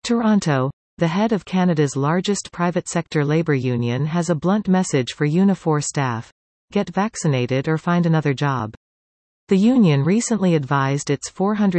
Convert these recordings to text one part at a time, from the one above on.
Toronto. The head of Canada's largest private sector labour union has a blunt message for Unifor staff. Get vaccinated or find another job. The union recently advised its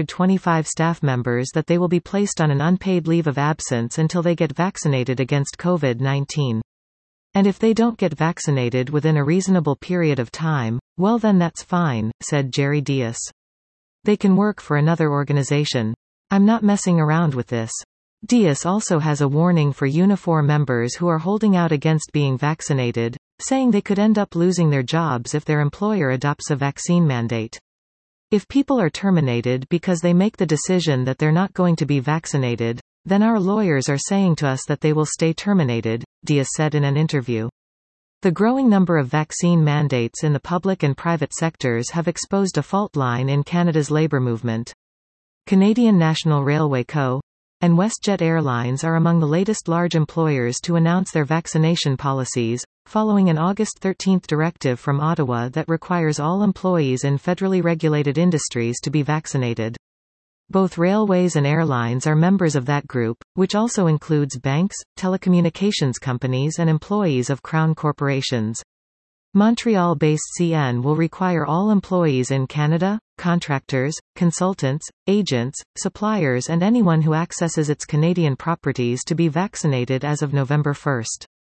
425 staff members that they will be placed on an unpaid leave of absence until they get vaccinated against COVID-19. And if they don't get vaccinated within a reasonable period of time, well then that's fine, said Jerry Dias. They can work for another organization. I'm not messing around with this. Dias also has a warning for Unifor members who are holding out against being vaccinated, saying they could end up losing their jobs if their employer adopts a vaccine mandate. If people are terminated because they make the decision that they're not going to be vaccinated, then our lawyers are saying to us that they will stay terminated, Dias said in an interview. The growing number of vaccine mandates in the public and private sectors have exposed a fault line in Canada's labour movement. Canadian National Railway Co. and WestJet Airlines are among the latest large employers to announce their vaccination policies, following an August 13 directive from Ottawa that requires all employees in federally regulated industries to be vaccinated. Both railways and airlines are members of that group, which also includes banks, telecommunications companies and employees of Crown corporations. Montreal-based CN will require all employees in Canada, contractors, consultants, agents, suppliers and anyone who accesses its Canadian properties to be vaccinated as of November 1.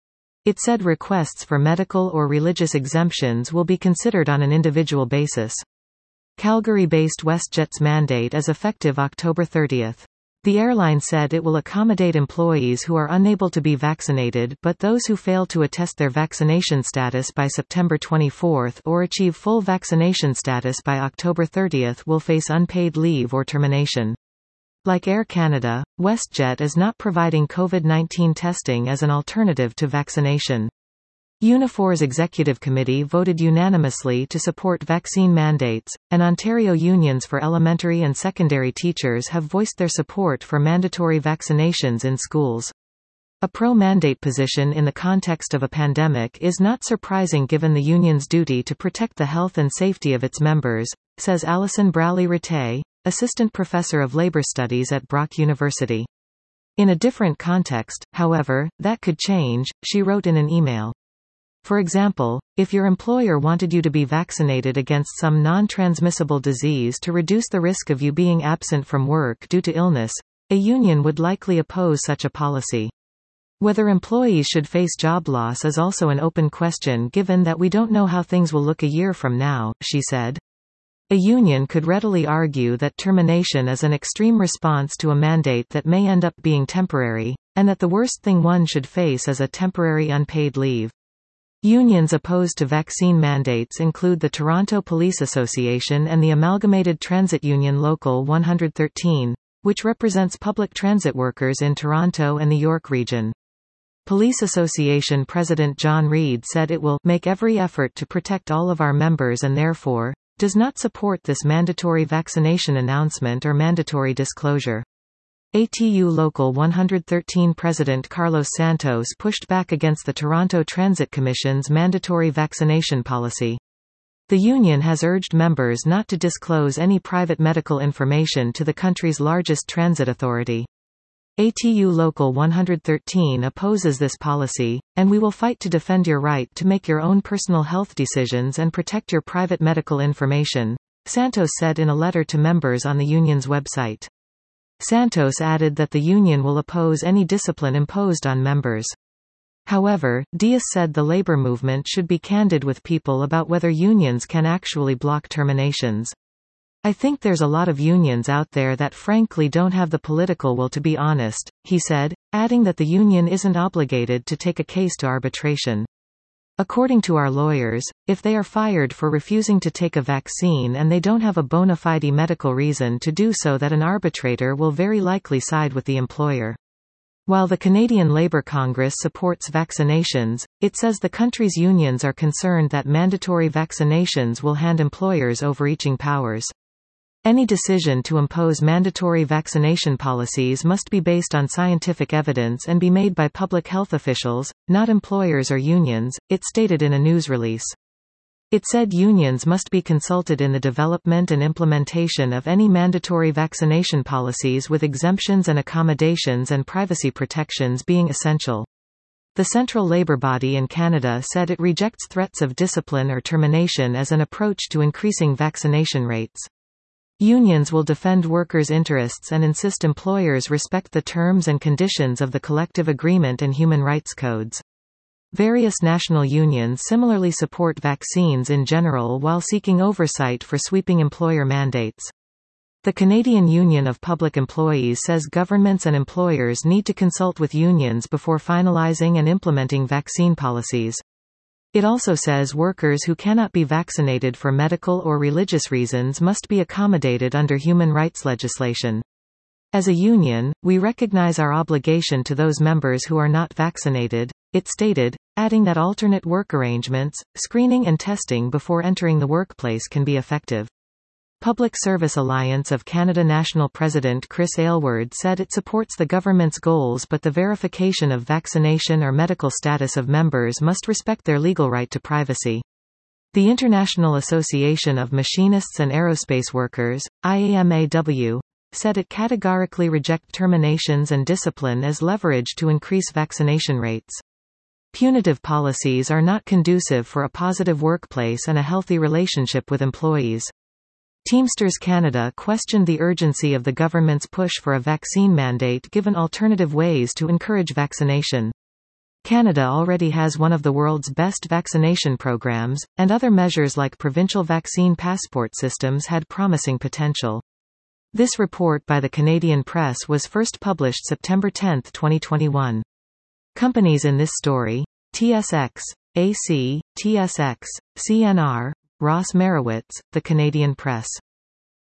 It said requests for medical or religious exemptions will be considered on an individual basis. Calgary-based WestJet's mandate is effective October 30. The airline said it will accommodate employees who are unable to be vaccinated, but those who fail to attest their vaccination status by September 24 or achieve full vaccination status by October 30 will face unpaid leave or termination. Like Air Canada, WestJet is not providing COVID-19 testing as an alternative to vaccination. Unifor's executive committee voted unanimously to support vaccine mandates, and Ontario unions for elementary and secondary teachers have voiced their support for mandatory vaccinations in schools. A pro-mandate position in the context of a pandemic is not surprising given the union's duty to protect the health and safety of its members, says Alison Braley-Rattay, assistant professor of labor studies at Brock University. In a different context, however, that could change, she wrote in an email. For example, if your employer wanted you to be vaccinated against some non-transmissible disease to reduce the risk of you being absent from work due to illness, a union would likely oppose such a policy. Whether employees should face job loss is also an open question given that we don't know how things will look a year from now, she said. A union could readily argue that termination is an extreme response to a mandate that may end up being temporary, and that the worst thing one should face is a temporary unpaid leave. Unions opposed to vaccine mandates include the Toronto Police Association and the Amalgamated Transit Union Local 113, which represents public transit workers in Toronto and the York region. Police Association President John Reid said it will make every effort to protect all of our members and therefore does not support this mandatory vaccination announcement or mandatory disclosure. ATU Local 113 President Carlos Santos pushed back against the Toronto Transit Commission's mandatory vaccination policy. The union has urged members not to disclose any private medical information to the country's largest transit authority. ATU Local 113 opposes this policy, and we will fight to defend your right to make your own personal health decisions and protect your private medical information, Santos said in a letter to members on the union's website. Santos added that the union will oppose any discipline imposed on members. However, Dias said the labor movement should be candid with people about whether unions can actually block terminations. I think there's a lot of unions out there that frankly don't have the political will to be honest, he said, adding that the union isn't obligated to take a case to arbitration. According to our lawyers, if they are fired for refusing to take a vaccine and they don't have a bona fide medical reason to do so, that an arbitrator will very likely side with the employer. While the Canadian Labour Congress supports vaccinations, it says the country's unions are concerned that mandatory vaccinations will hand employers overreaching powers. Any decision to impose mandatory vaccination policies must be based on scientific evidence and be made by public health officials, not employers or unions, it stated in a news release. It said unions must be consulted in the development and implementation of any mandatory vaccination policies, with exemptions and accommodations and privacy protections being essential. The central labour body in Canada said it rejects threats of discipline or termination as an approach to increasing vaccination rates. Unions will defend workers' interests and insist employers respect the terms and conditions of the collective agreement and human rights codes. Various national unions similarly support vaccines in general while seeking oversight for sweeping employer mandates. The Canadian Union of Public Employees says governments and employers need to consult with unions before finalizing and implementing vaccine policies. It also says workers who cannot be vaccinated for medical or religious reasons must be accommodated under human rights legislation. As a union, we recognize our obligation to those members who are not vaccinated, it stated, adding that alternate work arrangements, screening and testing before entering the workplace can be effective. Public Service Alliance of Canada National President Chris Aylward said it supports the government's goals, but the verification of vaccination or medical status of members must respect their legal right to privacy. The International Association of Machinists and Aerospace Workers, IAMAW, said it categorically rejects terminations and discipline as leverage to increase vaccination rates. Punitive policies are not conducive for a positive workplace and a healthy relationship with employees. Teamsters Canada questioned the urgency of the government's push for a vaccine mandate given alternative ways to encourage vaccination. Canada already has one of the world's best vaccination programs, and other measures like provincial vaccine passport systems had promising potential. This report by the Canadian Press was first published September 10, 2021. Companies in this story: TSX, AC, TSX, CNR, Ross Merowitz, The Canadian Press.